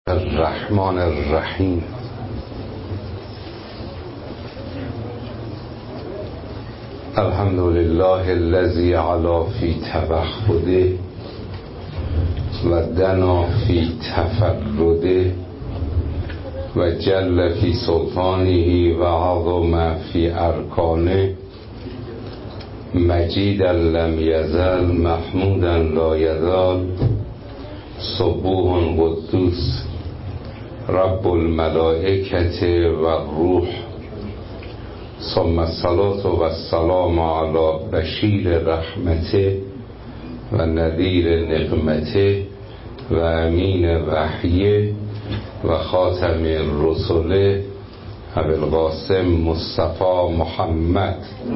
الرحمن الرحیم. الحمد لله الذي علا فی توحده و دنا فی تفرده و جل فی سلطانه و عظم فی ارکانه، مجیدا لم یزل محمودا لا یزال، سبوح قدوس رب الملائکة و الروح، ثم الصلاة و السلام علی بشیر رحمته و نذیر نقمته و امین وحیه و خاتم الرسل ابوالقاسم مصطفی محمد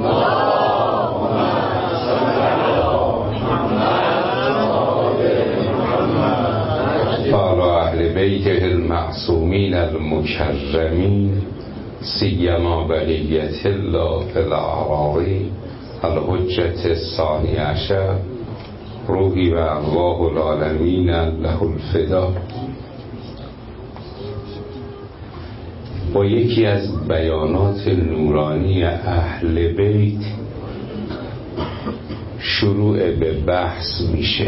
وعلى اهل بیته المعصومین المکرمین، سیما بقیة الله فی الاعراری الحجة الثانی عشر، روحی و ارواح العالمین له الفدا. با یکی از بیانات نورانی اهل بیت شروع به بحث میشه.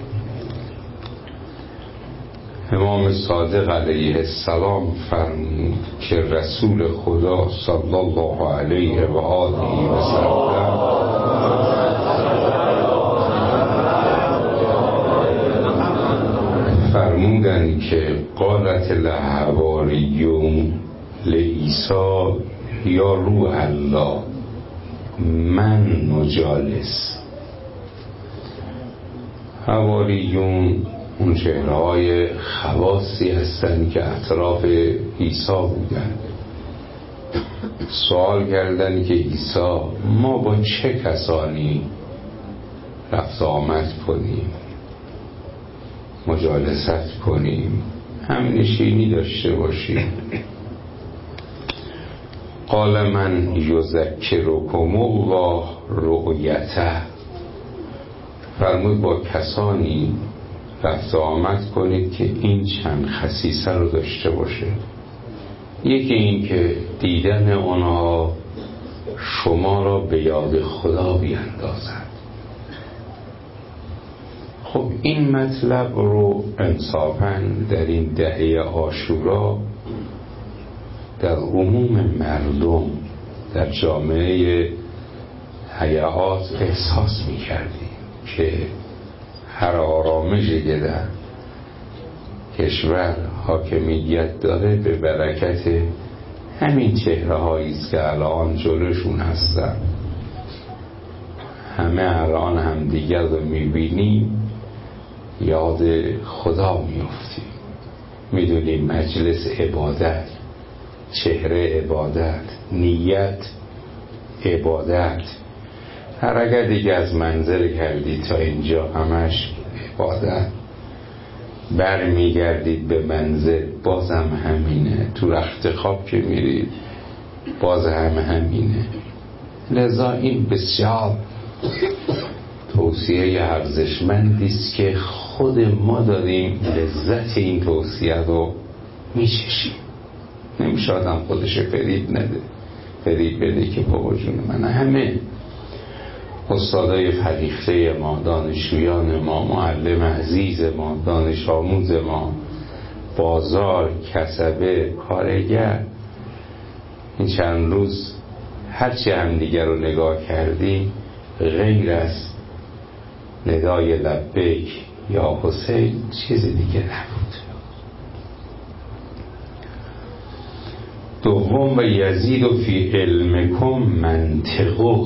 امام صادق علیه السلام فرمود که رسول خدا صلی الله علیه و آله و سلم فرمودند که قالت الحواریون لعیسی یا روح الله من نجالس. حواریون اون چهره‌های خواصی هستند که اطراف عیسی بودن. سوال کردن که عیسی ما با چه کسانی رفت آمد کنیم، مجالست کنیم، همنشینی داشته باشیم؟ قال من یذکرکم الله رؤیته. فرمود با کسانی رفت آمد کنید که این چند خصیصه رو داشته باشه. یکی این که دیدن آنها شما را به یاد خدا بیندازد. خب این مطلب رو انصافاً در این دهه عاشورا در عموم مردم در جامعه حیات احساس می کردیم که هر آرامشی که در کشور حاکمیت داره به برکت همین چهره هایی است که الان جلوشون هستن. همه الان همدیگر رو میبینیم یاد خدا میفتیم، میدونیم مجلس عبادت، چهره عبادت، نیت عبادت. هر اگر دیگه از منزل کردید تا اینجا همش عبادت، بر میگردید به منزل بازم همینه، تو رخت خواب که میرید باز همینه. لذا این بسیار توصیه ارزشمندی است که خود ما داریم لذت این توصیه رو میچشیم. نمیشه آدم خودش فریب نده، فریب بده که بابا جون من همه استادای فریخته ما، دانشجویان ما، معلم عزیز ما، دانش آموز ما، بازار، کسبه، کارگر، این چند روز هرچی هم دیگر رو نگاه کردیم غیر از ندای لبیک یا حسین چیزی دیگه نبود. دوم و یزید فی علمکم منطقو.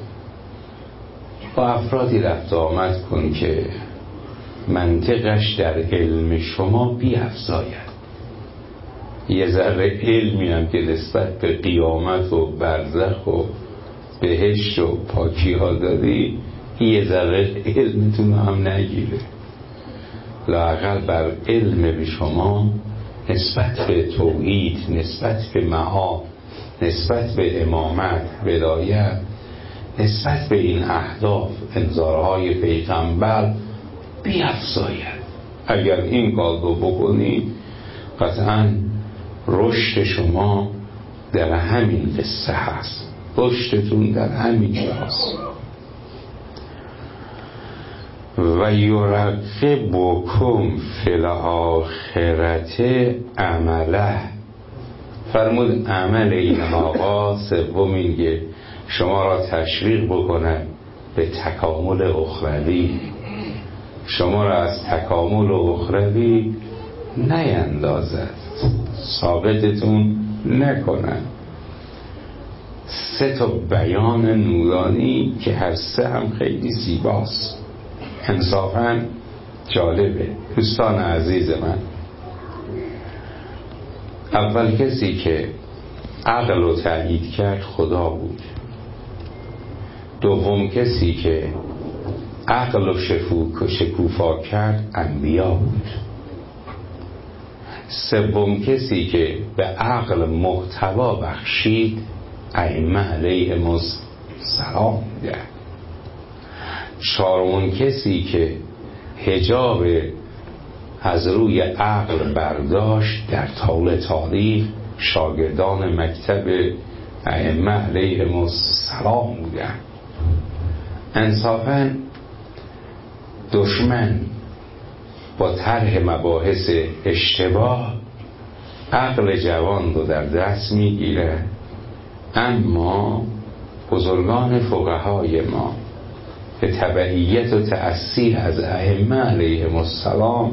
با افرادی رفت آمد کن که منطقش در علم شما بیفزاید. یه ذره علمی هم که نسبت به قیامت و برزخ و بهشت و پاکی ها داری، یه ذره علمتون هم نگیره. لااقل بر علم به شما نسبت به توحید، نسبت به معاد، نسبت به امامت، ولایت، نسبت به این اهداف، انذارهای پیغمبر بیفزاید. اگر این کار رو بکنید قطعا رشد شما در همین قصه هست، رشدتون در همین جاست. و یرغبکم فی الاخرة عمله، فرمود عمل این آقا سوم اینکه شما را تشویق بکنه به تکامل اخروی، شما را از تکامل اخروی نیندازد، ثابتتون نکنن. 3 بیان نورانی که هر 3 هم خیلی زیباست، انصافاً جالبه. دوستان عزیز من، اول کسی که عقل رو تأیید کرد خدا بود، دوم کسی که عقل رو شکوفا کرد انبیا بود، سوم کسی که به عقل محتوا بخشید ائمه علیهم السلام بوده، چهارمون کسی که حجاب از روی عقل برداشت در طول تاریخ شاگردان مکتب ائمه علیهم السلام بودن. انصافاً دشمن با طرح مباحث اشتباه عقل جوان رو در دست میگیره، اما بزرگان فقهای ما به تبعیت و تأثیر از ائمه علیهم السلام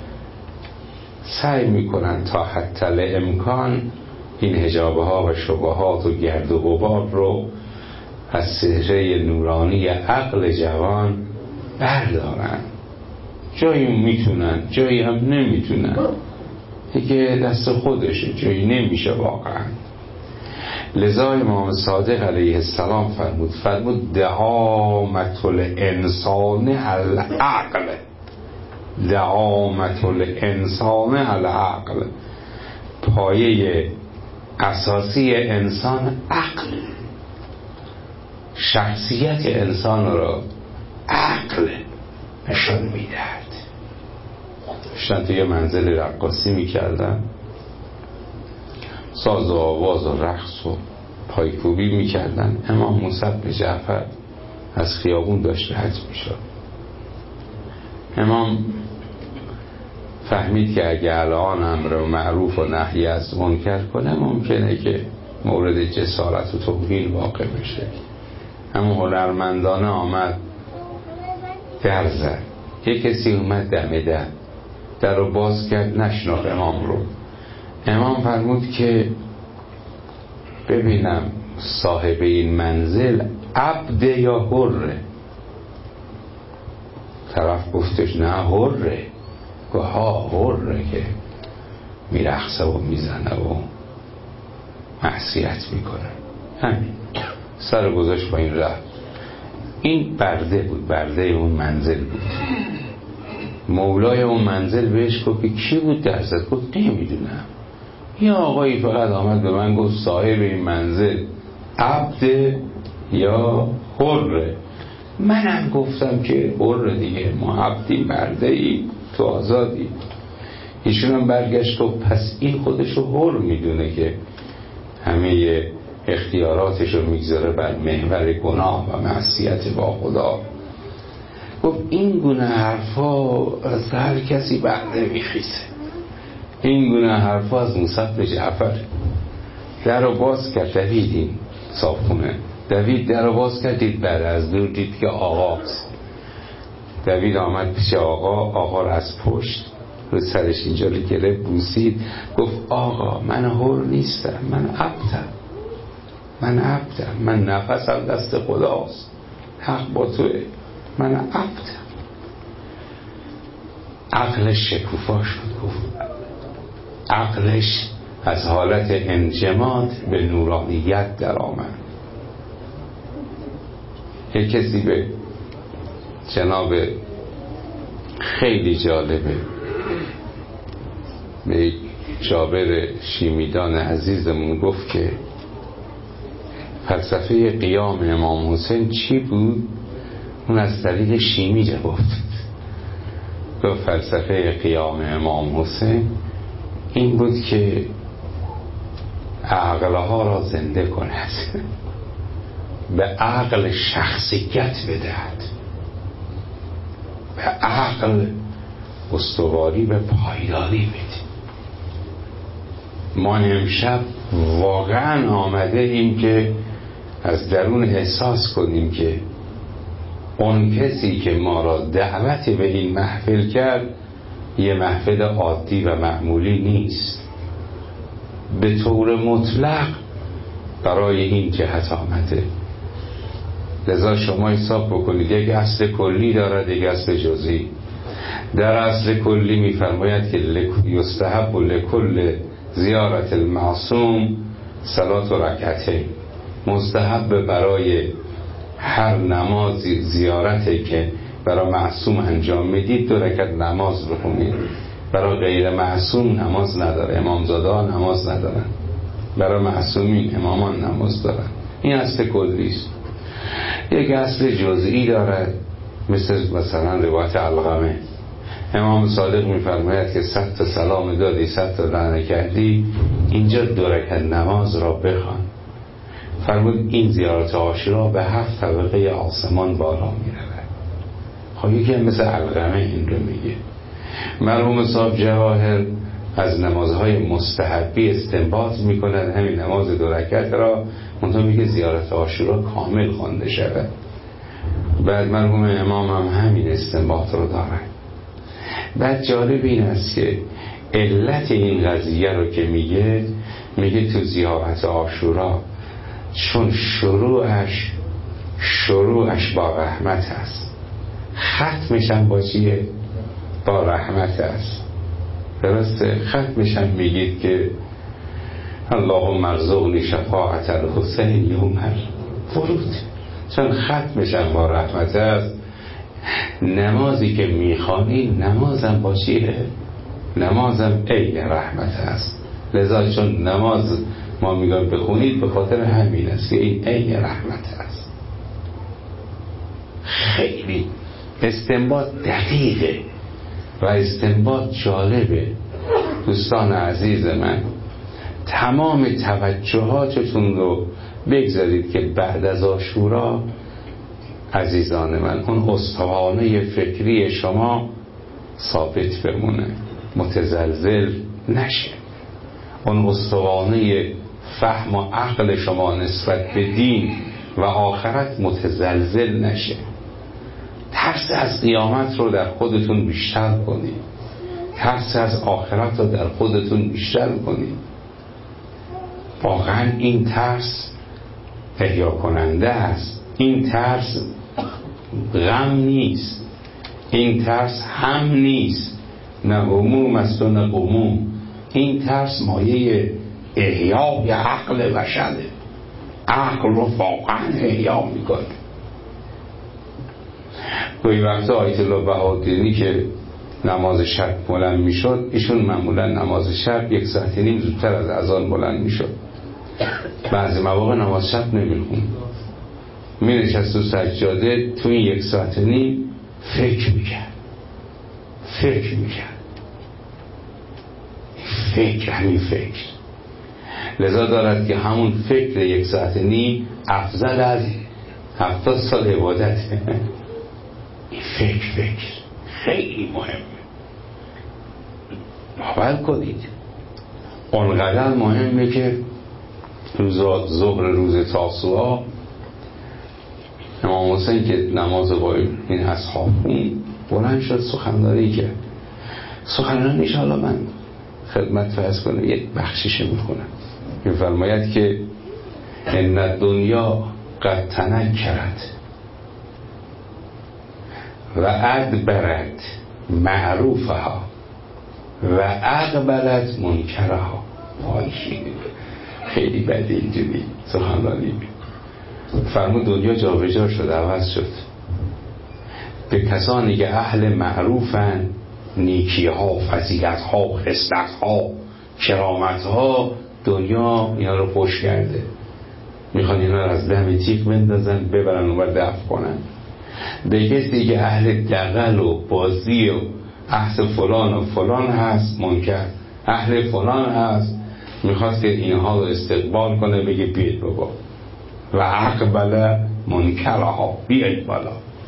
سعی میکنن تا حتی الامکان این حجابه ها و شبهات و گرد و غبار رو از سحره نورانی عقل جوان بردارن. جایی میتونن، جایی هم نمیتونن، دیگه دست خودشه، جایی نمیشه واقعا. لذا امام صادق علیه السلام فرمود دعامت الانسان العقل، دعامت الانسان العقل، پایه اساسی انسان عقل، شخصیت انسان را عقل نشان میدهد. داشتن توی منزل رقاصی میکردن، ساز و آواز و رقص و پایکوبی میکردن. امام موسی بن جعفر از خیابون داشت رد میشد. امام فهمید که اگه الان امر معروف و نهی از منکر کنه ممکنه که مورد جسارت و توهین واقع بشه. اما هنرمندانه آمد در زد. یک کسی اومد دم در رو باز کرد، نشناخت امام رو. امام فرمود که ببینم صاحب این منزل عبد یا حره؟ طرف گفتش نه حره. گفت ها حره که میرخصه و میزنه و معصیت میکنه. همین سر گذاشت با این رفت. این برده بود، برده اون منزل بود. مولای اون منزل بهش گفت کی بود در زد؟ گفت نمیدونم، یه آقایی فقط آمد به من گفت صاحب این منزل عبد یا حره. منم گفتم که حره دیگه، ما عبدیم، برده ای، تو آزادی. ایشون هم برگشت و پس این خودشو حر میدونه که همه اختیاراتشو میگذاره بر محور گناه و معصیت با خدا. گفت این گونه حرفا از هر کسی برده میخیزه، این گونه حرفا از موسی بن جعفر. در رو باز کرد، دوید این صابخونه، دوید در رو باز کردید، بعد از دور دید که آقاست. دوید آمد پیش آقا رو از پشت رو سرش اینجا رو گرفت، بوسید، گفت آقا من حر نیستم، من عبدم، من نفسم دست خداست، حق با توه، من عبدم. عقلش شکوفا شد. گفت عقلش از حالت انجماد به نورانیت در آمد. یک کسی به جناب خیلی جالبه، به جابر شیمیدان عزیزمون گفت که فلسفه قیام امام حسین چی بود؟ اون از طریق شیمی جواب داد. گفت فلسفه قیام امام حسین این بود که عقلها را زنده کند، به عقل شخصیت بدهد، به عقل استواری به پایداری بده. ما امشب واقعا آمده ایم که از درون احساس کنیم که اون کسی که ما را دعوت به این محفل کرد یه محفل عادی و معمولی نیست، به طور مطلق برای این جهت آمده. لذا شما حساب بکنید یک اصل کلی دارد، یک اصل جزئی. در اصل کلی می‌فرماید که یستحب لکل زیارت المعصوم صلات رکعتین، مستحب برای هر نماز زیارتی که برای معصوم انجام میدید 2 رکعت نماز بخونید. برای غیر معصوم نماز نداره، امامزاده ها نماز ندارن، برای معصومین امامان نماز دارن. این اصل کلی است. یک اصل جزئی دارد، مثلا روایت علقمه. امام صادق میفرماید که 100 تا سلام دادی 100 تا لعنت کردی، اینجا 2 رکعت نماز را بخوان. فرمود این زیارت عاشورا به 7 طبقه آسمان بالا میرود. خب یکی هم مثل علقمه این رو میگه. مرحوم صاحب جواهر از نمازهای مستحبی استنباط میکند همین نماز 2 رکعت را، منتها میگه زیارت عاشورا کامل خوانده شود. بعد مرحوم امام هم همین استنباط رو دارن. بعد جالب این است که علت این قضیه رو که میگه تو زیارت عاشورا چون شروعش با رحمت است، ختمش هم با چیه؟ با رحمت است. درسته؟ ختمش هم میگید که اللهم ارزقنی شفاعت الحسین یوم الورود، چون ختمش هم با رحمت است. نمازی که میخوانیم نمازم با چیه؟ نمازم عین رحمت است. لذا چون نماز ما میگم بخونید به خاطر همین است که این عین رحمت است. خیلی استنباط دقیقه و استنباط جالبه. دوستان عزیز من، تمام توجهاتتون رو بگذارید که بعد از عاشورا عزیزان من اون استوانه فکری شما ثابت بمونه، متزلزل نشه. اون استوانه فهم و عقل شما نسبت به دین و آخرت متزلزل نشه. ترس از قیامت رو در خودتون بیشتر کنید، ترس از آخرت رو در خودتون بیشتر کنید. واقعا این ترس احیا کننده است. این ترس غم نیست، این ترس هم نیست، نه هموم است و نه غموم. این ترس مایه احیای عقل بشره. عقل رو واقعا احیا میکنه. گاهی وقتا آیت الله بهادری که نماز شب بلند میشد، ایشون معمولا نماز شب 1.5 ساعت زودتر از اذان بلند میشد. بعضی مواقع نماز شب نمیخوند، می نشست تو سجاده، تو این 1.5 ساعت فکر میکرد. همین فکر. لذا دارد که همون فکر 1.5 ساعت افضل از 70 سال عبادته. این فکر خیلی مهمه. باور کنید اونقدر مهمه که ظهر روز تاسوعا امام حسین که نماز با این اصحاب بلند شد سخنرانی کرد. سخنرانیش حالا من خدمت فرض کنم یک بخشیش میکنم. میفرماید که ان الدنیا قد تنکرت و ادبرت معروفها و اقبلت منکرها. خیلی بده اینجوری سخنرانی. فرمود دنیا جابجا شد، عوض شد. به کسانی که اهل معروفن، نیکی ها، فضیلت ها، خصلت ها، کرامت ها، دنیا اینا رو پشت کرده. میخوان اینا رو از دم تیغ بندازن ببرن و دفع کنن. به کسی که اهل دغل و بازی و احس فلان و فلان هست، منکر. اهل فلان هست، میخواست که اینها رو استقبال کنه، بگه بیاید بابا و اقبل منکرها، بیاید بالا.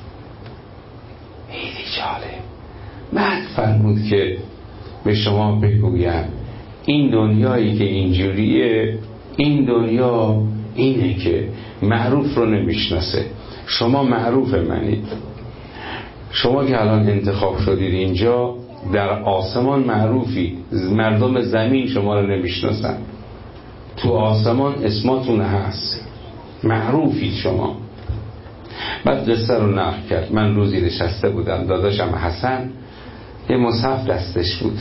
خیلی جالب. بعد فرمود که به شما بگویم این دنیایی که اینجوریه، این دنیا اینه که معروف رو نمیشناسه. شما معروف منید، شما که الان انتخاب شدید اینجا در آسمان معروفید، مردم زمین شما رو نمیشناسن، تو آسمان اسماتون هست، معروفید شما. بعد قصه رو نقل کرد. من روزی نشسته بودم، داداشم حسن یه مصحف دستش بود.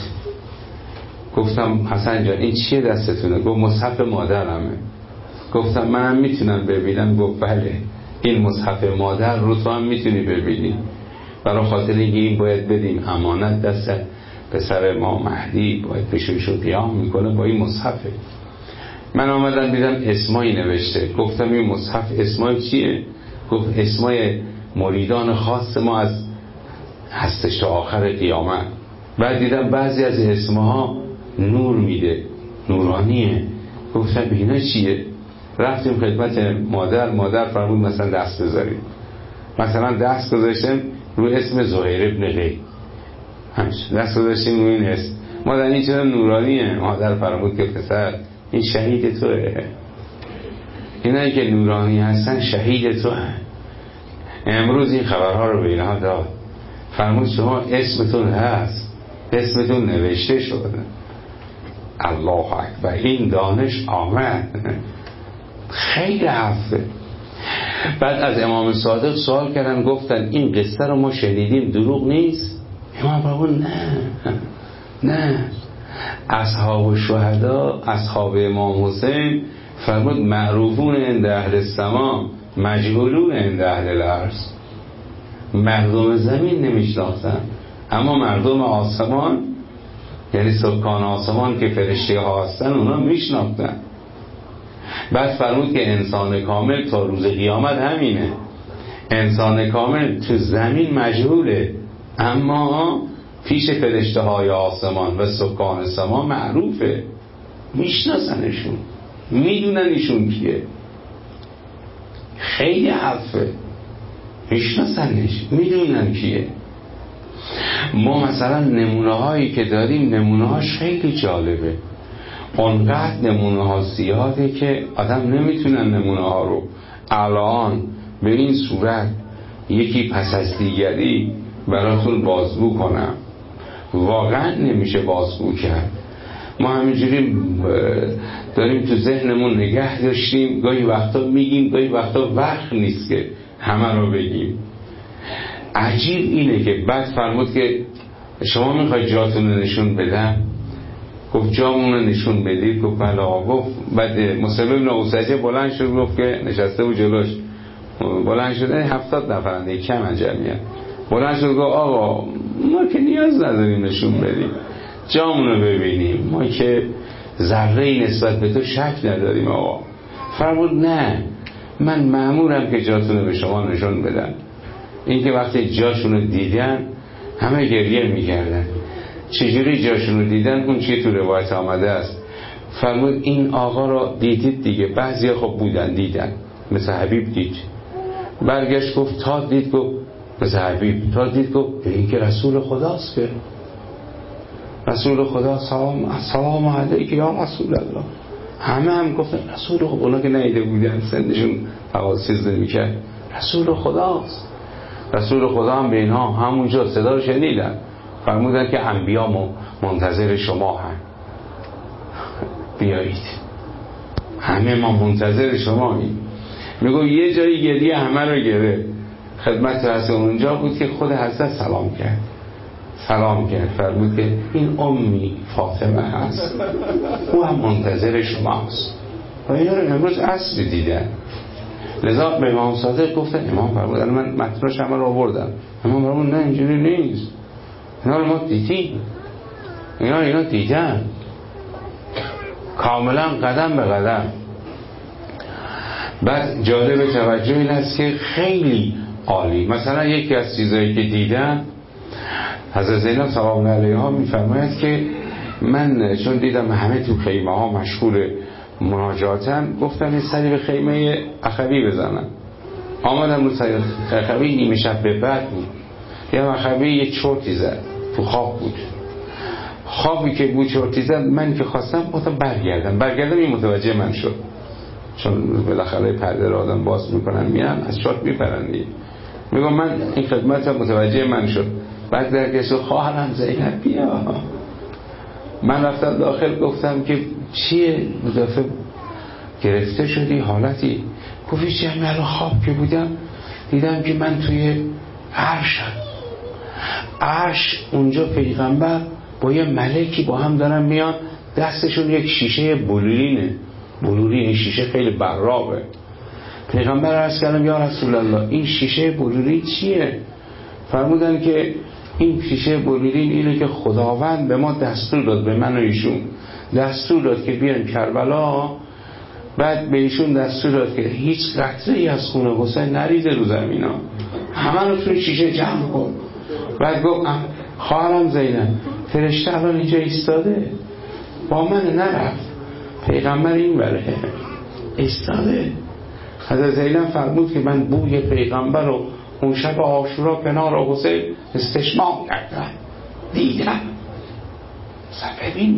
گفتم حسن جان این چیه دستتونه؟ گفت مصحف مادرمه. گفتم منم میتونم ببینم؟ گفت بله، این مصحف مادر رو تو هم میتونی ببینی. برای خاطر اینکه این باید بدیم امانت دست پسر ما مهدی، باید بشویشو قیام میکنه با این مصحفه. من آمدم دیدم اسمایی نوشته. گفتم این مصحف اسمای چیه؟ گفت اسمای مریدان خاص ما از هستش تا آخر قیامت. بعد دیدم بعضی از اسمها نور میده، نورانیه. گفتم اینا چیه؟ رفتیم خدمت مادر فرمود مثلا دست بذاریم. مثلا دست گذاشتم روی اسم زهیر ابن قی، دست گذاشتیم روی این اسم. مادر این چرا نورانیه؟ مادر فرمود که پسر این شهید توه، اینایی که نورانی هستن شهید توه. امروز این خبرها رو به اینها داد. فرمود شما اسمتون هست، اسمتون نوشته شده. الله اکبر، این دانش آمد. خیلی حرفه. بعد از امام صادق سوال کردن، گفتن این قصه رو ما شنیدیم، دروغ نیست؟ امام فرمود نه. اصحاب شهدا، اصحاب امام حسین فرمود معروفون عند اهل السما مجهولون عند اهل الارض. مردم زمین نمیشناختن، اما مردم آسمان یعنی سکان آسمان که فرشته ها هستن اونا میشناختن. بعد فرمود که انسان کامل تا روز قیامت همینه، انسان کامل تو زمین مجهوله، اما پیش فرشته های آسمان و سکان سما معروفه، میشناسنشون، میدونن ایشون کیه. خیلی حرفه، میشناسنش، میدونن کیه. ما مثلا نمونه هایی که داریم، نمونه هاش خیلی جالبه، اونقدر نمونه ها زیاده که آدم نمیتونن نمونه ها رو الان به این صورت یکی پس از دیگری براتون بازگو کنم. واقعا نمیشه بازگو کرد. ما همینجوری داریم تو ذهنمون نگه داشتیم، گاهی وقتا میگیم، گاهی وقتا وقت نیست که همه رو بگیم. عجیب اینه که بعد فرمود که شما میخواید جاتون رو نشون بدم؟ گفت جامون رو نشون بدید؟ گفت بله آقا. گفت بعد مسلم ابن اوسجه بلند شد، گفت که نشسته بود جلوش، بلند شد 70 نفرنده کم جمعیت، بلند شد گفت آقا ما که نیاز نداریم نشون بدیم، جامون رو ببینیم، ما که ذره‌ای نسبت به تو شک نداریم آقا. فرمود نه، من مأمورم که جاتون رو به شما نشون بدم. این که وقتی جاشون رو دیدن همه گریه میکردن. چجوری جاشون رو دیدن؟ اون چی تو روایت آمده است. فرمود این آقا رو دیدید دیگه، بعضی خب بودن دیدن، مثل حبیب دید، برگشت گفت تا دید، گفت مثل حبیب تا دید، گفت این که رسول خداست، که رسول خدا، سلام علیک یا رسول الله. همه هم گفتن رسول خدا، اونا که نیده بودن سنشون حواسیز نمی‌کرد، رسول خداست. رسول خدا هم به اینها همونجا صدا رو شنیدن، فرمودن که انبیا منتظر شما هم، بیایید، همه ما منتظر شماییم. میگو یه جایی گریه همه رو گره. خدمت رسول اونجا بود که خود حضرت سلام کرد، فرمود که این امی فاطمه هست، او هم منتظر شماست. و اینا رو امروز عصر دیدن. لذا به امام صادق گفتن، امام فرمودن من متنش همه رو آوردم. امام فرمود نه اینجوری نیست، اینا رو ما دیدیم، اینا دیدن کاملا قدم به قدم. بعد جالب توجه این است که خیلی عالی، مثلا یکی از چیزایی که دیدن، حضرت زینب سلام علیها میفرماید که من چون دیدم همه تو خیمه ها مشغول مناجاتن، گفتم این سری به خیمه اخوی بزنم. آمدم رو سری اخوی، نیمه شب به بعد بود، یه اخوی یه چرتی زد، تو خواب بود. خوابی که بود چرتی زد، من که خواستم گفتم برگردم این متوجه من شد، چون بالاخره پرده رو آدم باز میکنن میان از چرت میپرن دیگه. میگم من این خدمت متوجه من شد. بعد درگشت خواهرم زینب بیا. من رفتم داخل، گفتم که چیه دفعه گرفته شدی حالتی؟ گفتی چه؟ الان خواب که بودم دیدم که من توی عرشم، عرش اونجا پیغمبر با یه ملکی با هم دارن میان، دستشون یک شیشه بلورینه، بلورین شیشه خیلی براقه. پیغمبر عرض کردم یا رسول الله این شیشه بلورین چیه؟ فرمودن که این شیشه بلورین اینه که خداوند به ما دستور داد، به من و ایشون دستور داد که بیان کربلا، بعد به ایشون دستور داد که هیچ قطره ای از خون حسین نریزه رو زمین ها، همه رو توی شیشه جمع کن. بعد گفت خواهرم زینب فرشته الان اینجا ایستاده با من، نرفت پیغمبر این بره ایستاده. حضرت زینب فرمود که من بوی پیغمبر رو اون شب عاشورا کنار حسین استشمام کردم، دیدم. ببین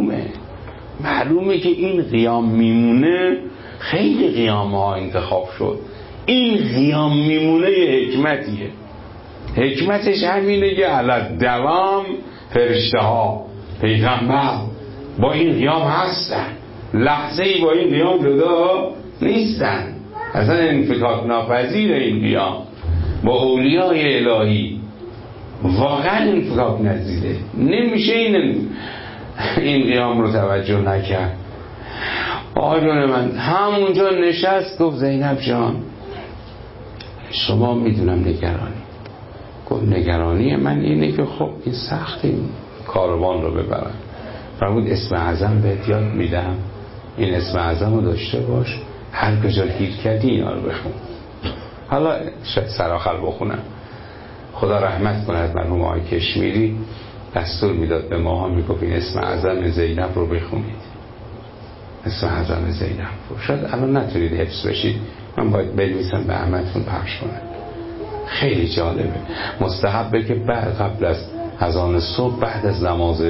معلومه که این قیام میمونه، خیلی قیام ها انتخاب شد، این قیام میمونه یه حکمتیه. حکمتش همینه که علی دوام فرشته ها پیغمبر با این قیام هستن، لحظه ای با این قیام جدا نیستن، اصلا انفکاک ناپذیر این قیام با اولیای الهی واقعا انفکاک نپذیره، نمیشه این قیام رو توجه نکرد. آقایون من همونجا نشست، گفت زینب جان شما میدونم نگرانی. گفت نگرانی من اینه که خب این سخت این کاروان رو ببرم. فرمود اسم اعظم بهت یاد میدم، این اسم اعظم رو داشته باش، هر کجا گیر کردی اینا رو بخون. حالا شاید سراخل بخونم. خدا رحمت کند مرحوم آقای کشمیری دستور میداد به ماها، میگفت این اسم اعظم زینب رو بخونید، اسم اعظم زینب رو. شاید الان نتونید حفظ بشید، من باید بنویسم به همتون پخش کنم. خیلی جالبه، مستحبه که بعد قبل از اذان صبح بعد از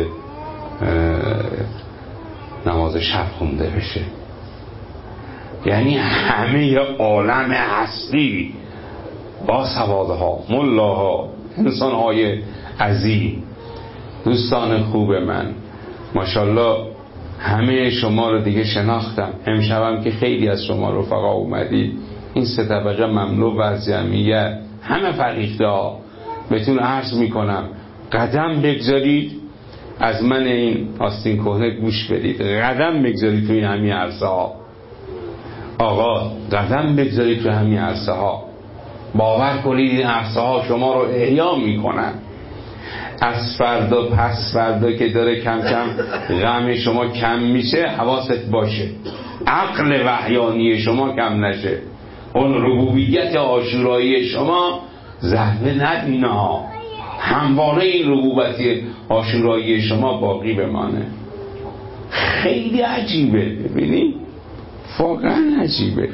نماز شب خونده بشه. یعنی همه عالم هستی با سوادها، ملاها، انسانهای عظیم، دوستان خوب من، ماشاءالله همه شما رو دیگه شناختم. امشبم که خیلی از شما رفقا اومدید، این سه طبقه مملو از جمعیت همه فریخته ها، بهتون عرض میکنم قدم بگذارید، از من این آستین کهنه گوش بدید، قدم بگذارید توی همین عرصه ها. آقا قدم بگذارید توی همین عرصه ها، باور کنید این عرصه ها شما رو احیا میکنن. از فردا پس فردا که داره کم کم غم شما کم میشه، حواست باشه عقل وحیانی شما کم نشه، اون ربوبیت عاشورایی شما ضعف نبینه ها، همواره این ربوبیت عاشورایی شما باقی بمانه. خیلی عجیبه، ببینید واقعا عجیبه.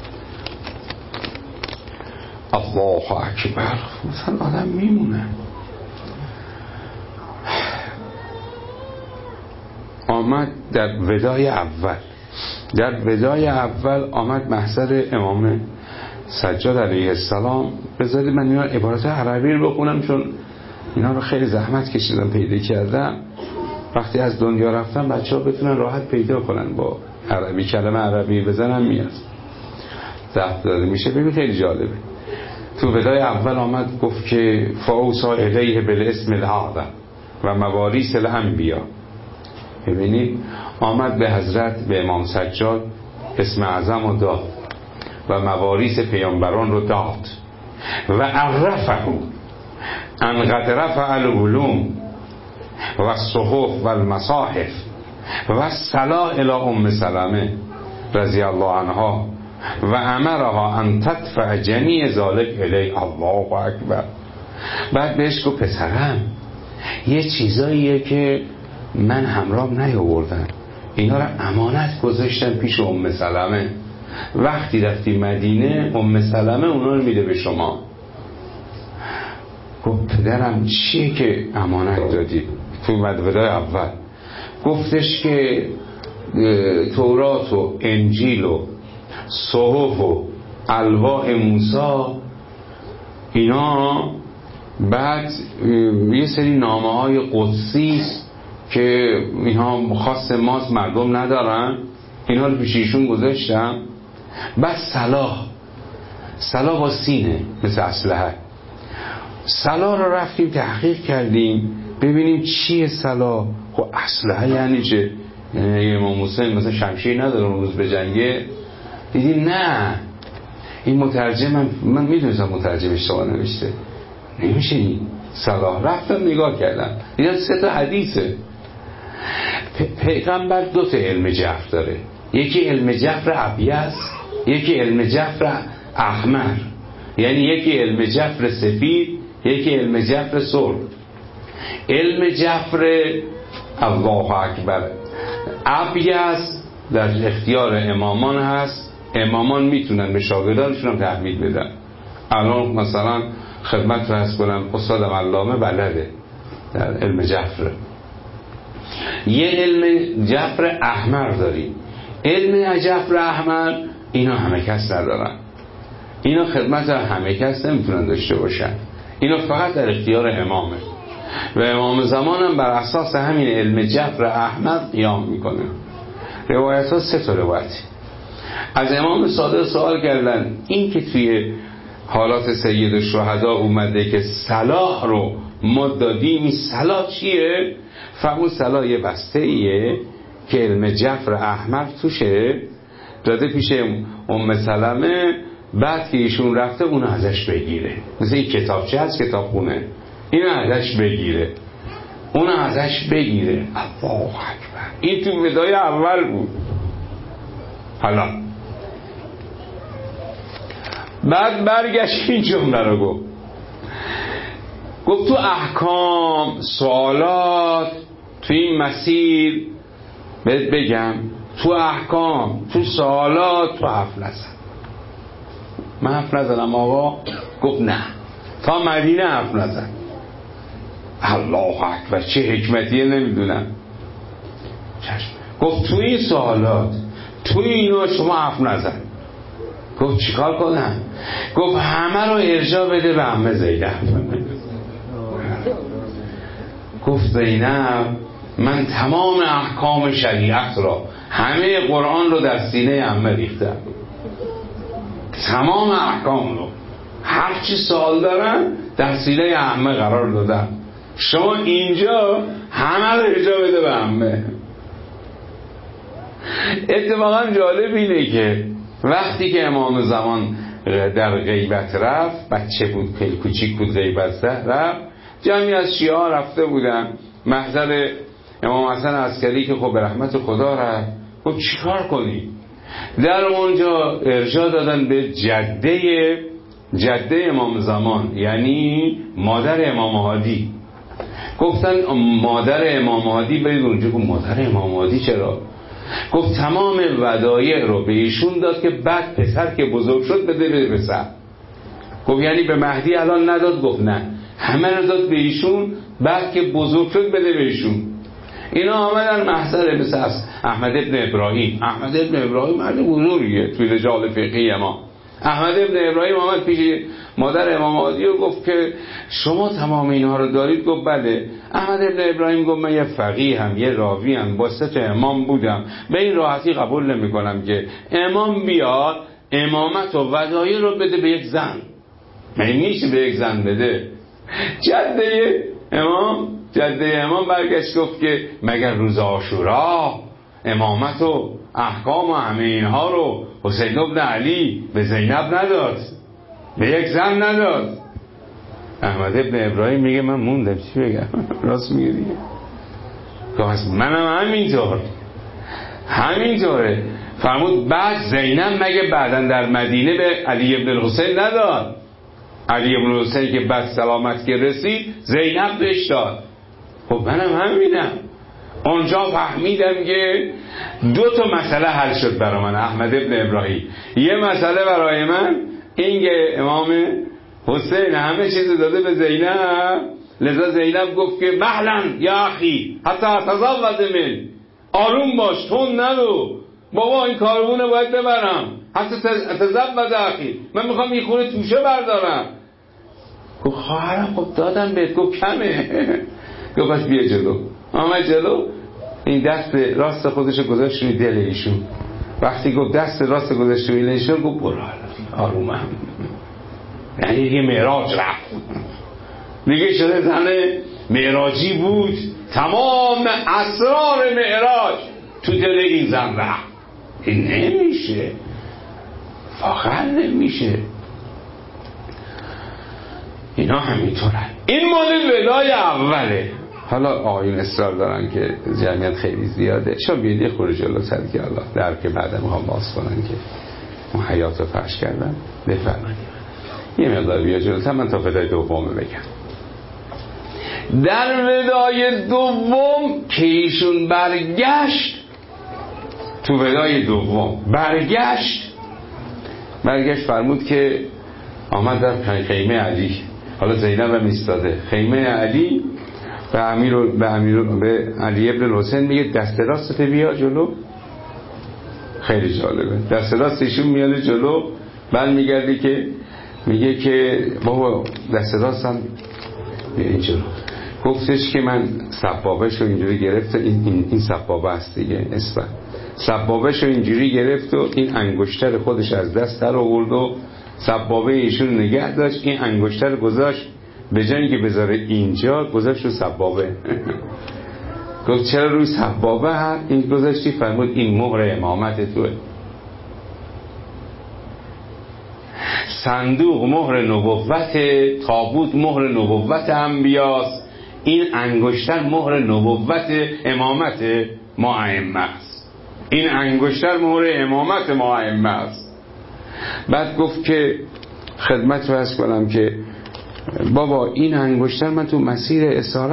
الله اکبر، مثلا آدم میمونه. آمد در ودای اول آمد محضر امام سجاد علیه السلام. بذارید من اینا عبارت عربی رو بخونم، چون اینا رو خیلی زحمت کشیدم پیدا کردم. وقتی از دنیا رفتم بچه ها بتونن راحت پیدا کنن، با عربی کلمه عربی بزنن میاد، ضبط داده میشه. ببین خیلی جالبه. تو ودای اول آمد گفت که فاوصا الیه بالاسم الاعظم و مواریث الانبیا. ببینید آمد به حضرت، به امام سجاد اسم اعظم رو داد و مواریث پیامبران رو داد و عرفه ان قد رفع العلوم و الصحف و المصاحف و الصلاة الی ام سلمه رضی الله عنها و امرها ان تدفع جمیع ذلک الی. الله اکبر. بعد بهش گفت پسرم یه چیزاییه که من همراهم نیاوردم، اینا رو امانت گذاشتم پیش ام سلمه. وقتی رفتی مدینه ام سلمه اونا رو میده به شما. گفت پدرم چیه که امانت دادی؟ تو ودای اول گفتش که تورات و انجیل و صحف و الواح موسی اینا، بعد یه سری نامه های قدسی که اینها خاص ماست مردم ندارن، اینها رو پیش ایشون گذاشتم. بعد سلاح با سینه مثل اسلحه. سلاح رو رفتیم تحقیق کردیم ببینیم چیه سلاح. خب اسلحه یعنی چه؟ یعنی امام حسین مثلا شمشیر نداره اون روز به جنگه؟ دیدیم نه، این مترجم من میدونستم مترجم اشتباه نوشته، نمیشه این سلاح. رفتم نگاه کردم دیدم 3 تا حدیثه. پیغمبر 2 تا علم جفر داره، یکی علم جفر ابیض، یکی علم جفر احمر، یعنی یکی علم جفر سفید، یکی علم جفر سرخ. علم جفر الله اکبر ابیض در اختیار امامان هست، امامان میتونن به شاگردانشون هم تحویل بدن. الان مثلا خدمت رو هست کنم استادم علامه بلده در علم جفر. یه علم جفر احمر داریم. علم جفر احمر اینا همه کس ندارن، اینا خدمت همه کس نمیتونن داشته باشن، اینا فقط در اختیار امامه و امام زمان هم بر اساس همین علم جفر احمر قیام میکنه. روایت ها 3 تا روایت. از امام صادق سوال کردن این که توی حالات سید الشهدا اومده که صلاح رو ما دادیم، این صلاح چیه؟ فرمود صلاح یه بسته ایه که علم جفر احمر توشه، داده پیش ام سلمه، بعد که ایشون رفته اونو ازش بگیره. مثل این کتابچه هست کتابخونه، اینو ازش بگیره، اونو ازش بگیره. الله اکبر. این تو ودای اول بود. حالا بعد برگشت این جمله رو گفت تو احکام سوالات تو این مسیر بهت بگم، تو احکام تو سوالات تو حرف نزن. من حرف نزنم آقا؟ گفت نه، تا مدینه حرف نزن. الله اکبر چه حکمتیه نمیدونم. گفت تو این سوالات تو اینا شما حرف نزن. گفت چیکار کنم؟ گفت همه رو ارجاع بده به عمه زینب. گفت زینب من تمام احکام شریعت را، همه قرآن رو در سینه عمه ریختم، تمام احکام رو، هر چی سوال دارن در سینه عمه قرار دادم، شما اینجا همه رو ارجاع بده به عمه. اتفاقا جالب اینه که وقتی که امام زمان در غیبت رفت، بچه بود خیلی کوچیک بود، غیبت رفت، جمعی از شیعه ها رفته بودن محضر امام حسن عسکری که خب به رحمت خدا رفت. خب چیکار کنی؟ در اونجا ارجاع دادن به جده امام زمان، یعنی مادر امام هادی. گفتن مادر امام هادی برید اونجا. گفت مادر امام هادی چرا؟ گفت تمام ودایع رو به ایشون داد که بعد پسر که بزرگ شد بده به پسر. گفت یعنی به مهدی الان نداد؟ گفت نه، همه رو داد به ایشون، بعد که بزرگ شد بده به ایشون. اینا آمدن محضر مثل احمد ابن ابراهیم. احمد ابن ابراهیم مرد بزرگیه توی رجال فقهی ما. احمد ابن ابراهیم آمد پیش مادر امام هادی و گفت که شما تمام اینها رو دارید؟ گفت بله. احمد ابن ابراهیم گفت من یه فقیه هم یه راوی هم با 3 تا امام بودم، به این راحتی قبول نمی کنم که امام بیاد امامت و ودایع رو بده به یک زن. من میشه به یک زن بده؟ جده امام برگشت گفت که مگر روز عاشورا امامت و احکام و همه اینها رو حسین ابن علی به زینب نداد، به یک زن نداد؟ احمد ابن ابراهیم میگه من موندم چی بگم. راست میگه دیگه. گفت منم همینطوره. فرمود بعد زینب مگه بعدن در مدینه به علی ابن الحسین نداد؟ علی ابن الحسین که بعد سلامت که رسید زینب بهش داد. خب منم همینم. اونجا فهمیدم که 2 مسئله حل شد برای من. احمد ابن ابراهیم یه مسئله برای من این که امام حسین همه چیز داده به زینب، لذا زینب گفت که مهلا یا اخی حتی اتزوج من، آروم باش، تون نرو بابا، این کارونه باید ببرم، حتی اتزوج اخی، من میخوام این خونه توشه بردارم. گفت خواهرم خب دادم بهت. گفت کمه. گفت بس بیا جلو. آمد جلو، این دست راست خودش گذاشت روی دل ایشون. وقتی گفت دست راست گذاشت روی دل ایشون، گفت برو آرومم. یعنی دیگه معراج رفت، دیگه شده زن معراجی بود. تمام اسرار معراج تو دل این زن رفت. این نمیشه، واقعا نمیشه. اینا همینطورن. این مال ولای اوله. حالا آقایون اصرار دارن که جمعیت خیلی زیاده، شما بیاید یه خروج جلو سر که الله در که بعد میخوام باز کنن که اون حیات رو فرش کردن. بفرمایید یه مقدار بیا جلو، من تا ودای دوم بگم. در ودای دوم که ایشون برگشت، تو ودای دوم برگشت فرمود که آمد در خیمه علی. حالا زینب هم ایستاده خیمه علی. به علی ابن حسین میگه دست راستت بیا جلو. خیلی جالبه، دست راست ایشون میاد جلو، بعد میگردی که میگه که بابا دست راستم این جلو. گفتش که من سبابش رو اینجوری گرفت، این سبابه هست دیگه، اسم سبابش رو اینجوری گرفت و این انگشتر خودش از دست در آورد و سبابه ایشون نگه داشت، این انگشتر گذاشت به جای اینکه بذاره اینجا گذاشت رو سبابه. گفت چرا روی سبابه این گذاشتی؟ فرمود این مهر امامت توه. صندوق مهر نبوت، تابوت مهر نبوت انبیاست، این انگشتر مهر نبوت امامت ما ائمه است، این انگشتر مهر امامت ما ائمه است. بعد گفت که خدمت رو عرض کنم که بابا این انگشتر من تو مسیر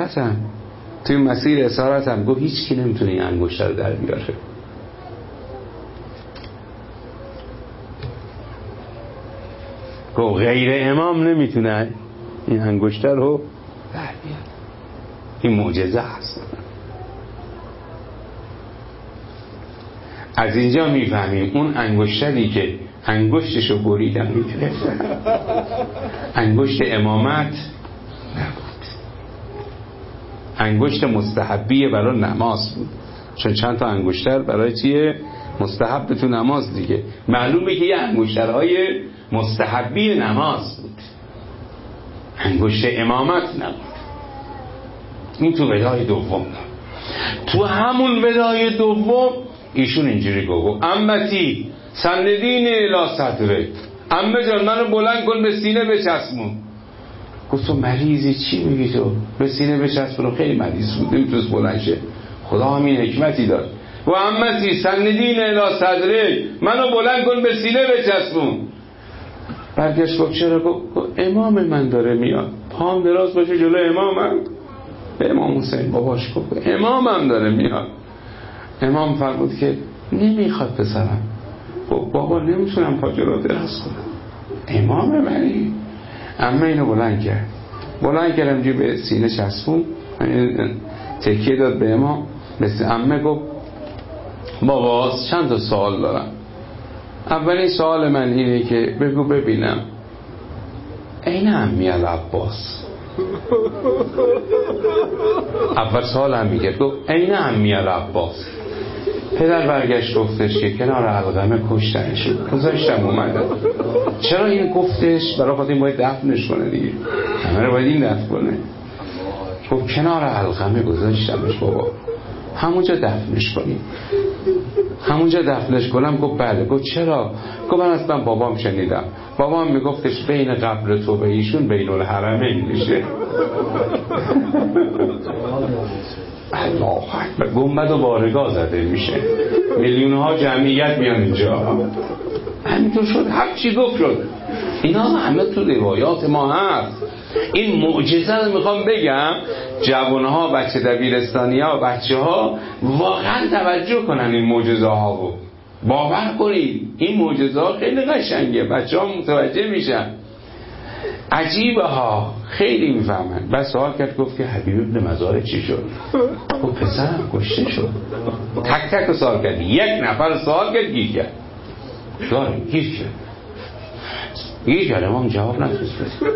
اسارتم. گفت هیچ کی نمیتونه این انگشتر در بیاره. گفت غیر امام نمیتونه این انگشتر رو در بیاره. این معجزه است. از اینجا میفهمیم اون انگشتری که انگشتشو بریدن میگرفتن، انگشت امامت نبود، انگشت مستحبیه برای نماز بود. چون چند تا انگشتر برای چیه؟ مستحب تو نماز دیگه. معلومه که یه انگشترهای مستحبی نماز بود، انگشت امامت نبود. این تو ودای دوم. تو همون ودای دوم ایشون اینجوری گفت امتی سندین الی صدره، عمه جان منو بلند کن به سینه بچسبون. گفت تو مریضی؟ چی میگی تو؟ به سینه بچسبون؟ خیلی مریض بود نمیتونست بلند شه، خدا همین حکمتی داد. و امتی سندین الی صدره، منو بلند کن به سینه بچسبون. برگشت گفت چرا؟ گفت امام من داره میاد، پام دراز باشه جلو امامم. به امام حسین باباش گفت امامم داره میاد. امام فرمود که نمیخواد پسرم. گفت بابا نمیتونم پا جلو دراز کنم، امام منی. عمه اینو بلند کردم جو به سینه چسبون، تکیه داد به امام. مثل عمه گفت بابا چند تا سوال دارم. اولین سوال من اینه که بگو ببینم این عمی العباس. اول سوال هم میگه گفت این عمی العباس. پدر برگشت گفتش که کنار علقمه کشتنش، گذاشتم اومدم. چرا این گفتش؟ برای خاطر این باید دفنش کنه دیگه، همه رو باید این دفن کنه. گفت کنار علقمه گذاشتمش بابا، همونجا دفنش کنیم. همونجا دفنش کنم؟ گفت بله. گفت چرا؟ گفت من اصلا بابام شنیدم، بابام میگفتش بین قبر تو به ایشون بین الحرمین میشه. الله اکبر، گنبد و بارگاه زده میشه، میلیون ها جمعیت میان اینجا. همینطور شد، هر چی گفت شد. اینا همه تو روایات ما هست. این معجزه رو میخوام بگم جوانها، بچه دبیرستانی ها، بچه ها واقعا توجه کنن این معجزه ها رو. باور کنید این معجزه ها خیلی قشنگه، بچه ها متوجه میشن. عجیبه ها، خیلی میفهمن. بس سوال کرد، گفت که حبیب ابن مزاره چی شد؟ گفت پسرم کشته شد. تک تک سوال کرد، یک نفر سوال کرد گیر کرد. گیر کرد امام جواب نتونست بده.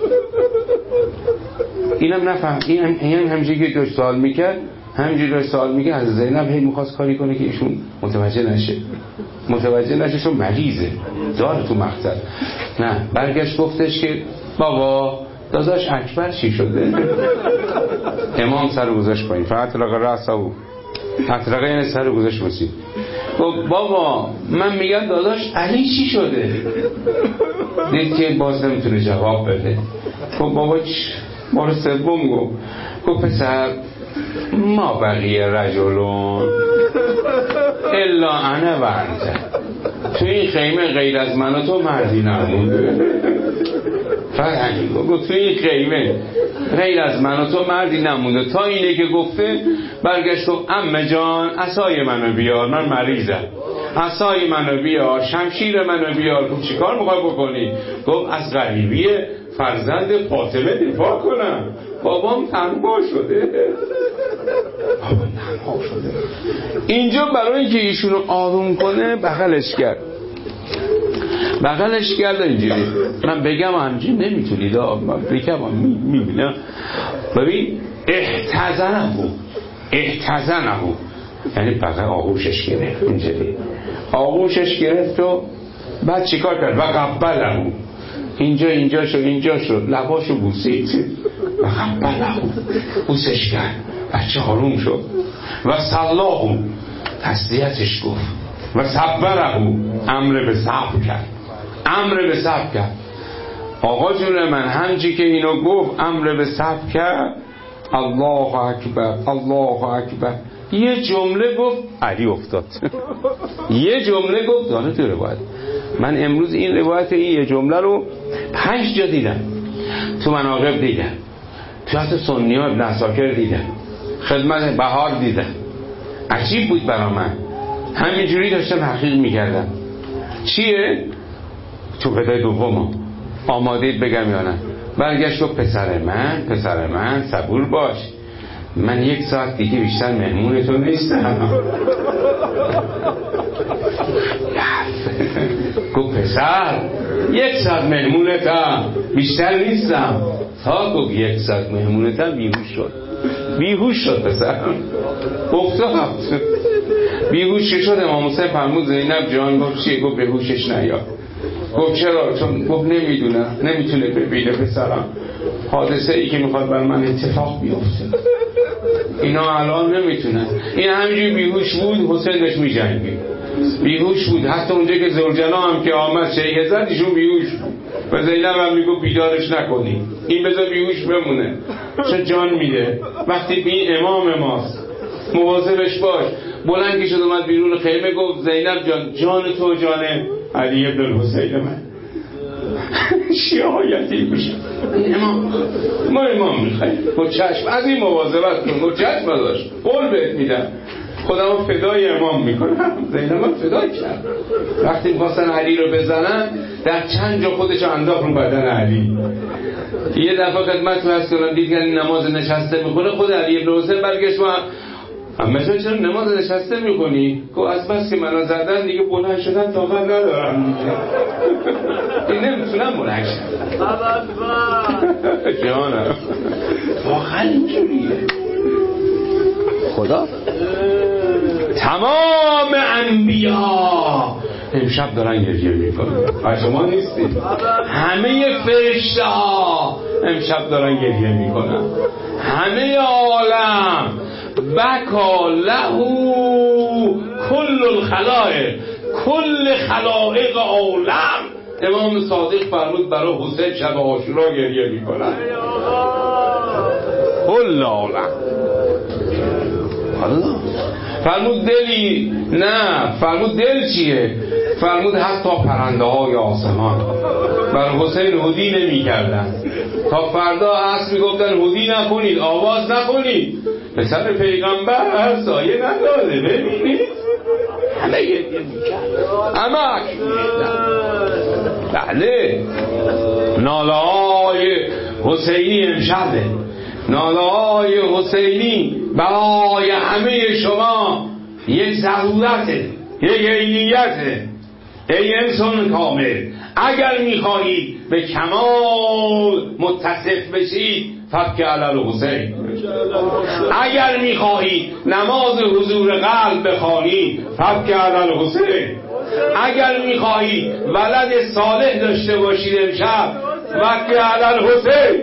اینم نفهم. این همینجوری که داشت سوال میکرد، همینجوری داشت سوال میکرد، از زینب هی میخواست کاری کنه که ایشون متوجه نشه چون مریضه، داره تو مقتل. نه، برگشت گفتش که بابا داداش اکبر چی شده؟ امام سر گذاشت پایین، فقط لقا رأسه اطلقه یعنی سر گذاشت بسید. گفت بابا من میگم داداش علی چی شده؟ دید که باز نمیتونه جواب بده. گفت بابا بار سوم گفت پسر ما بقیه رجلون الا انا و انت، تو این خیمه غیر از من و تو مردی نمونده. فقط همین گفت تو این خیمه غیر از من و تو مردی نمونده. تا اینه که گفته برگشت گفت عمه جان عصای منو بیار، من مریضم، عصای منو بیار، شمشیر منو بیار. گفت چیکار میخوای بکنی؟ گفت از غریبی فرزند فاطمه دفاع کنم، بابام تنها شده. اینجا برای اینکه ایشونو آروم کنه بغلش کرد اینجوری. من بگم همجوری نمیتونید، من بگم میبینم. ببین احتضنه یعنی بغل آغوشش گرفت، اینجوری آغوشش گرفت و بعد چیکار کرد؟ و قبله اینجا شد لباشو بوسید و قبله بوسش کرد، بچه آروم شد. و صلاحو تسلیتش گفت و صبرهو امر به صبر کرد. آقا جون من همچی که اینو گفت امر به صبر کرد. الله اکبر. یه جمله گفت علی افتاد. یه جمله گفت، داره تو روایت. من امروز این روایت این یه جمله رو 5 جا دیدم، تو مناقب دیدم، تو حتی سنی ها ابن عساکر دیدم، خدمت بهار دیدم. عجیب بود برا من، همینجوری داشتم تحقیق میکردم چیه؟ تو پدای دوم آمادید بگم یا نه؟ برگشت و پسر من صبور باش، من 1 ساعت دیگه بیشتر مهمونتون نیستم. گفت پسر 1 ساعت مهمونتم بیشتر نیستم. تا گفت 1 ساعت مهمونتم بیهوش شد پسر، افتاد بیهوش شد. امام حسین فرمود زینب جان. گفت چیه؟ گفت به هوشش نیا. گفت چرا؟ چون گفت نمیتونه ببینه پسرم حادثه ای که میخواد بر من اتفاق بیفته، اینا الان نمیتونن. این همینجوری بیهوش بود، حسین داشت میجنگید، بیهوش بود. حتی اونجا که زوجنا هم که آمد شیعه زد ایشون بیهوش بود و زینب هم میگو بیدارش نکنی، این بذار بیهوش بمونه چه جان میده. وقتی بی امام ماست مواظبش باش. بلند که شد اومد بیرون خیمه گفت زینب جان تو جان علی ابن الحسین من. شیعایتی میشه ما امام میخوایم. گفت چشم، از این مواظبت کن. گفت چشم داشت، قول بهت میدم، خودم فدای امام میکنم. زینب فدای کرد. وقتی میخواستن علی رو بزنن در چند جا خودشو انداخت رو بدن علی. یه دفعه خدمت هست کنم دید که نماز نشسته میکنه، خود علی ابن حسین برگشت و مثلا چرا نماز نشسته میکنی؟ گفت از بس که منو زدن دیگه بلند شدن طاقت ندارم. این نمیتونم بلند شدن. جانم واقعا اینجوریه. خدا تمام انبیا امشب دارن گریه میکنن. شما نیستید. همه فرشته ها امشب دارن گریه میکنن. همه عالم بکا لهو کل الخلائق، کل خلائق عالم. امام صادق فرمود برای حسین شب عاشورا گریه میکنن. کل عالم. الله فرمود دلی نه، فرمود دل چیه؟ فرمود حتی پرنده های آسمان بر حسین هدی نمی کردن. تا فردا عصر می گفتن هدی نکنید، آواز نکنید، پسر پیغمبر سایه نداره، ببینید همه گریه می کرد، همه بله. ناله های حسینی امشبه، ناله های حسینی برای همه شما یک ضرورته، یک عینیته. ای انسان کامل، اگر میخواهید به کمال متصف بشید فبک علی الحسین. اگر میخواهید نماز حضور قلب بخوانید فبک علی الحسین. اگر میخواهید ولد صالح داشته باشید امشب فبک علی الحسین.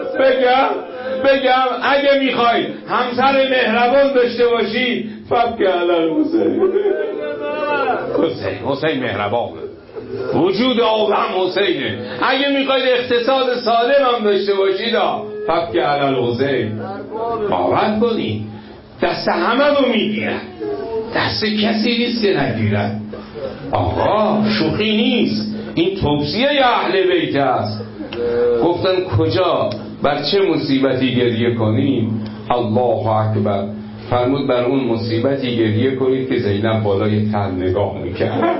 بگم اگه میخواید همسر مهربان داشته باشید فبک علی الحسین. حسین مهربان، وجود عالم حسینه. اگه میخواید اقتصاد سالم هم داشته باشید فبک علی الحسین. باور کنید دست همه رو میگیرن، دست کسی نیست که نگیرن. آقا شوخی نیست، این توصیه اهل بیت است. گفتن کجا بر چه مصیبتی گریه کنیم؟ الله اکبر. فرمود بر اون مصیبتی گریه کنید که زینب بالای تن نگاه میکرد.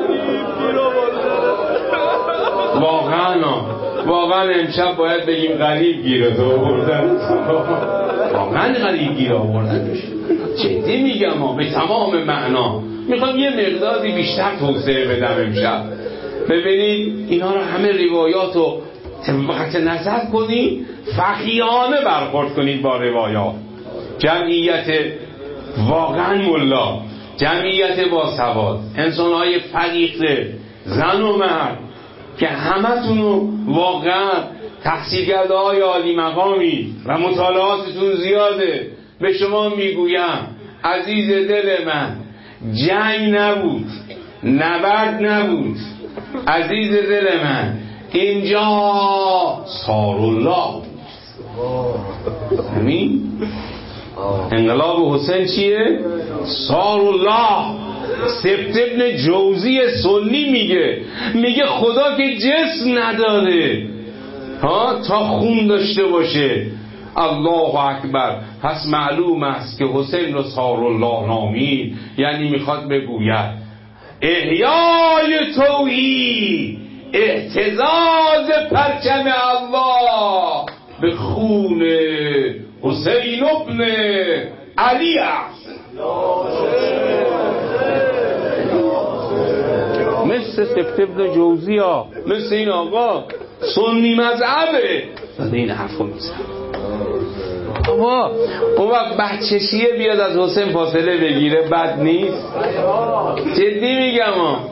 واقعا امشب باید بگیم غریب گیرت آوردن، واقعا غریب گیر آوردن. جدی میگم به تمام معنا. میخوام یه مقداری بیشتر توضیح بدم امشب. ببینید اینا رو همه روایات رو وقت نظر کنید، فقیهانه برخورد کنید با روایات. جمعیت واقعا ملا، جمعیت باسواد، انسان‌های فریخته، زن و مرد که همتون واقعا تحصیلکرده‌های عالی مقامی و مطالعاتتون زیاده. به شما میگویم عزیز دل من، جنگ نبود، نبرد نبود، عزیز دل من، اینجا سارالله. همین انقلاب حسین چیه؟ سارالله. سبت ابن جوزی سنی میگه خدا که جسم نداره تا خون داشته باشه. الله اکبر. پس معلوم است که حسین رو سارالله نامید، یعنی میخواد بگوید احیای توحید، اهتزاز پرچم الله به خون حسین ابن علی است. مثل سبت ابن جوزی ها، مثل این آقا سنی مذهبه این حرف رو میزن. آقا اون وقت بچه‌شیه بیاد از حسین فاصله بگیره بد نیست؟ جدی میگم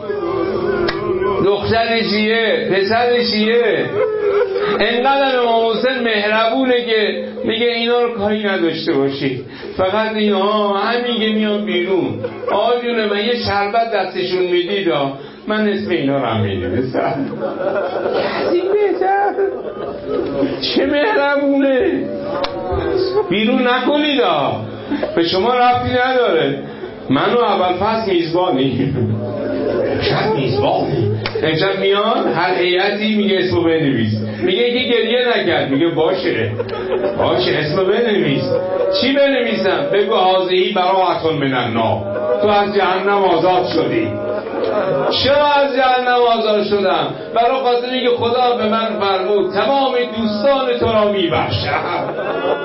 دختر شیعه، پسر شیعه، انقدر امام حسین مهربونه که میگه اینا رو کاری نداشته باشید، فقط اینا همین که میان بیرون آجونه من یه شربت دستشون میدید من اسم اینا رو هم میدونستم. از این بهتر چه مهربونه. بیرون نکنید به شما ربطی نداره. منو اول پس میزبانی شب میزبانی امشب میان هر هیئتی میگه اسمو بنویس، میگه که گریه نکرد، میگه باشه اسمو بنویس. چی بنویسم؟ بگو حاضهی براءة من النار، تو از جهنم آزاد شدی. چرا از جهنم آزاد شدم؟ برای خاطر اینکه خدا به من فرمود تمام دوستان تو را میبخشم.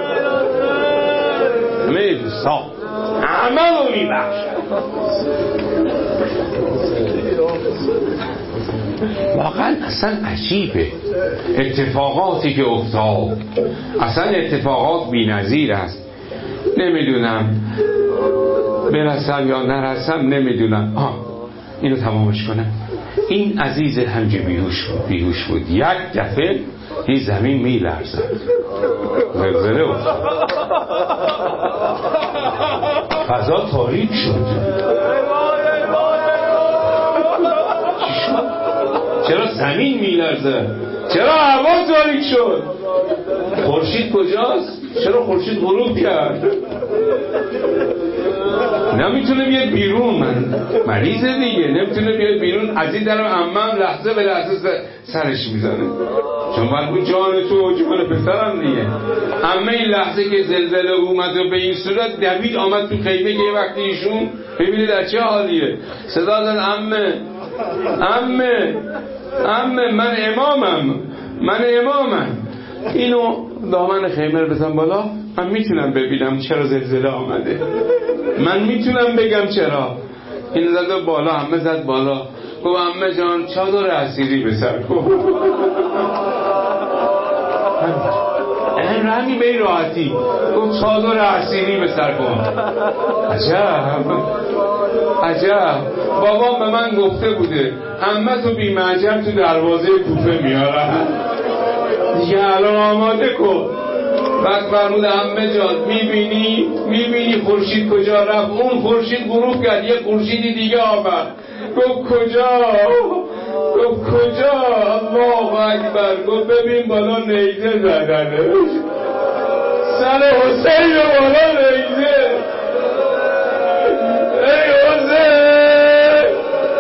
همه دوستان همه رو میبخشم. واقعا اصلا عجیبه اتفاقاتی که افتاد، اصلا اتفاقات بی‌نظیر است. نمیدونم برسم یا نرسم، نمیدونم. اینو تمامش کنم. این عزیز همجه بیهوش بود. یک دفعه این زمین میلرزد، زلزله افتاد، فضا تاریک شد. چرا زمین میلرزه؟ چرا هوا تاریک شد؟ خورشید کجاست؟ چرا خورشید غروب کرد؟ نمیتونه بیاد بیرون، من مریضه دیگه، نمیتونه بیاد بیرون. از این طرف عمم لحظه به لحظه سرش میزنه، چون من بود جان تو و جان پسرم دیگه. عمه این لحظه که زلزله اومد و به این صورت دوید آمد تو خیمه که یه وقتی ایشون ببینه در چه حالیه، صدا زد عمه عمه عمه من امامم، اینو دامن خیمه رو بزن بالا، من میتونم ببینم چرا زلزله آمده، من میتونم بگم چرا. این زد بالا، عمه زد بالا، گفت عمه جان چادر اسیری به سر کن. همین به این راحتی گفت چادر اسیری به سر کن. عجب بابام به من گفته بوده عمه تو بی معجم تو دروازه کوفه میارن دیگه، الان آماده کن. بعد فرمود عمه جان میبینی خورشید کجا رفت؟ اون خورشید غروب کرد، یه خورشیدی دیگه آمد. گفت کجا؟ الله اکبر. گفت ببین بالا نیزه زدنه، سر حسین بالا نیزه. ای حسین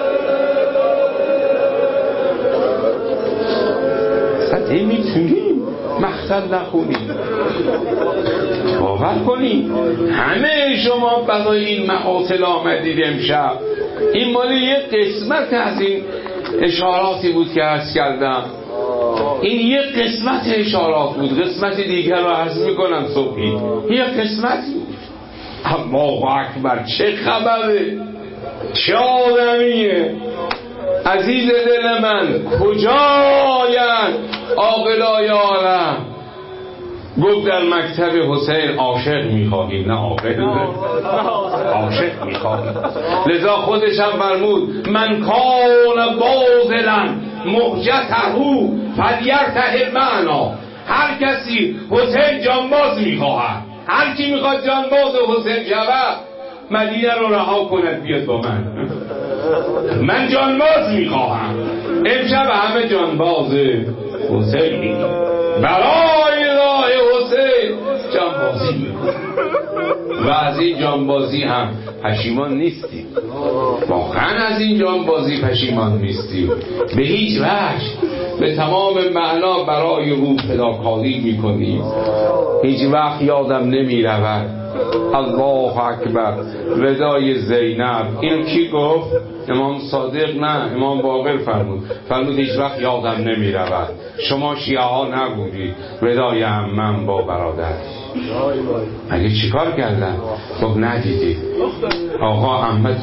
صدقه میتونیم مقتل نخونیم، باور کنید همه شما برای این مقاتل آمدید امشب. این مالی یک قسمت از این اشاراتی بود که عرض کردم، این یک قسمت اشارات بود، قسمت دیگر رو عرض میکنم صبحی. یک قسمت بود. الله اکبر، چه خبره، چه آدمیه عزیز دل من، کجاید عاقلای عالم؟ گفت در مکتب حسین عاشق میخواهیم، نه عاقل، عاشق میخواهیم. لذا خودش هم فرمود من کان باذلا مهجته فلیرتحل معنا. هر کسی حسین جانباز میخواهد، هر کی میخواد جانباز حسین شود، مدینه رو رها کند بیاد با من جانباز میخواهم. امشب همه جانباز حسینی، برای راه حسین جانبازی میکنه و از این جانبازی هم پشیمان نیستیم، واقعا از این جانبازی پشیمان نیستیم به هیچ وجه. به تمام معنا برای او فداکاری میکنیم، هیچ وقت یادم نمیرود. الله اکبر، ودای زینب. اینو کی گفت؟ امام صادق؟ نه، امام باقر فرمود هیچ وقت یادم نمیرود. شما شیعه ها نبودید، ودای عمم با برادرش. مگه چیکار کردن؟ گفت ندیدید آقا عمه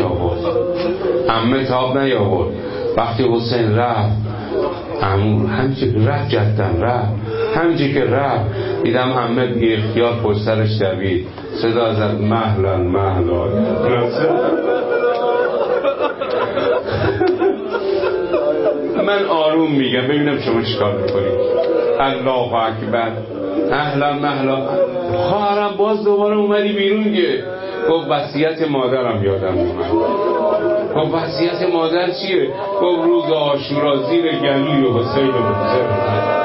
تاب نیاورد. وقتی حسین رفت، عمو همچه رفت، جدن رفت، همچه که رفت دیدم عمه بی اختیار پشت سرش دوید، صدا زد مهلا. من آروم میگم ببینم شما چیکار میکنید. الله اکبر، مهلا. خواهرم باز دوباره اومدی بیرون که؟ گفت وصیت مادرم یادم اومد. گفت وصیت مادر چیه؟ گفت روز عاشورا زیر گلوی حسین رو بزرد.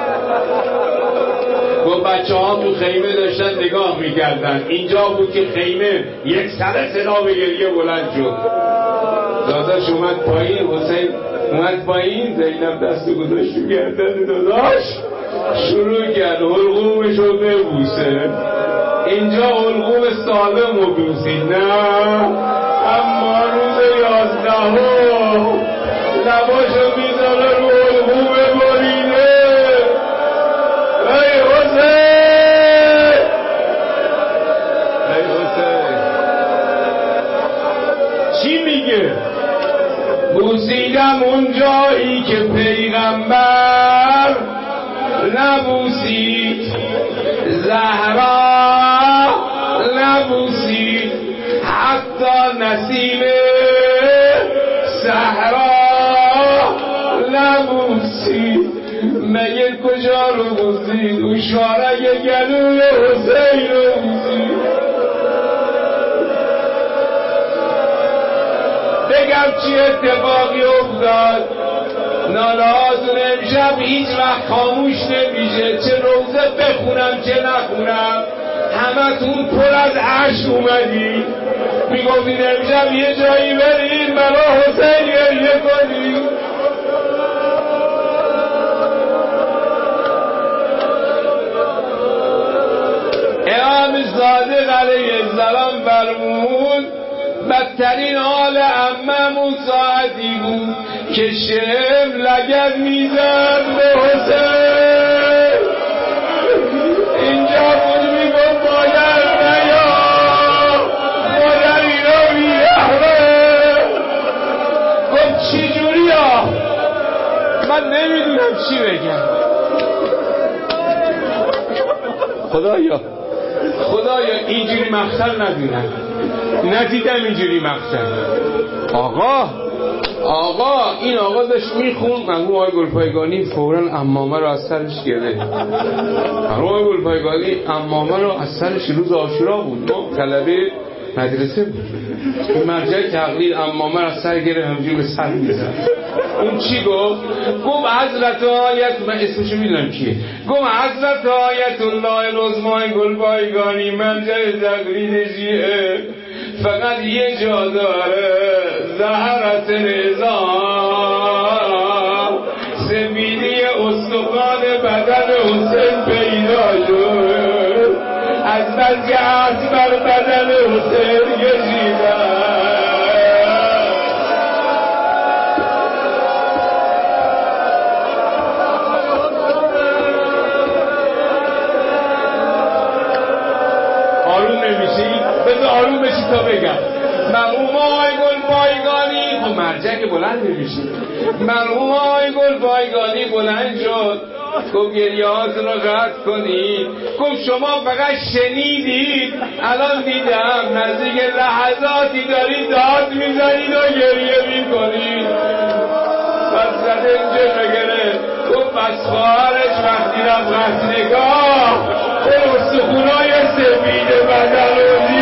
گفت بچه ها تو خیمه داشتن نگاه میکردن، اینجا بود که خیمه یک سره صدا به گریه بلند شد. داداش اومد پایین، حسین اومد پایین، زینب دستو گذاشت تو گردن داداش، شروع کرد حلقومش رو ببوسه. اینجا حلقوم سالم رو بوسید، نه اما روز 11 لباشو میذاره رو حلقوم بریده. ای حسین چی میگه؟ بوسیدم اون جایی که پیغمبر نبوسید، زهرا نبوسید، حتی نسیم صحرا نبوسید. مگه کجا رو بوسید؟ اون شارک گلوی حسین رو بوسید. بگم چی اتفاقی افتاد؟ ناله هاتون امشب هیچ وقت خاموش نمیشه، چه روزه بخونم چه نخونم، همتون پر از اشک اومدی میگفتید امشب یه جایی بریم برای حسین گریه کنیم. امام صادق علیه السلام فرمود بدترین حال عممون ساعتی بود که شم لگد میزد به حسین. اینجا بود میگفت مادر نیا، مادر اینا بیرحمه. گفت چی جوری ها؟ من نمیدونم چی بگم. خدایا اینجوری مقتل ندیدم اینجوری مقتل. آقا این آقا داشت میخوند مرحوم آقای گلپایگانی فوراً عمامه رو از سرش گرفت. مرحوم آقای گلپایگانی عمامه رو از سرش روز عاشورا بود، ما طلبه مدرسه بود، این مرجع تقلید عمامه رو از سر گرفت همجور به سر میزد. اون چی گفت حضرت آیت، من اسمشو میدونم کیه، گفت حضرت آیت الله العظمای گلپایگانی مرجع تقلید شیعه فقط یه جا داره، زهرت نظام سفیدی استخوان بدن حسین پیدا شد، از بس که عصب بر بدن حسین کشیدن. آروم نمیشی؟ بذار آروم بشی تا بگم. مرحوم آقای گلپایگانی خب مرجع که بلند نمیشی. مرحوم آقای گلپایگانی بلند شد گفت گریه‌هاتون رو قطع کنید. گفت شما فقط شنیدید، الان دیدم نزدیک لحظاتی دارید داد میزنید و گریه میکنید. پس زده اینجا بگره. گفت پس خواهرش وقتی رفت نگاه اون استخونای سفید بدن رو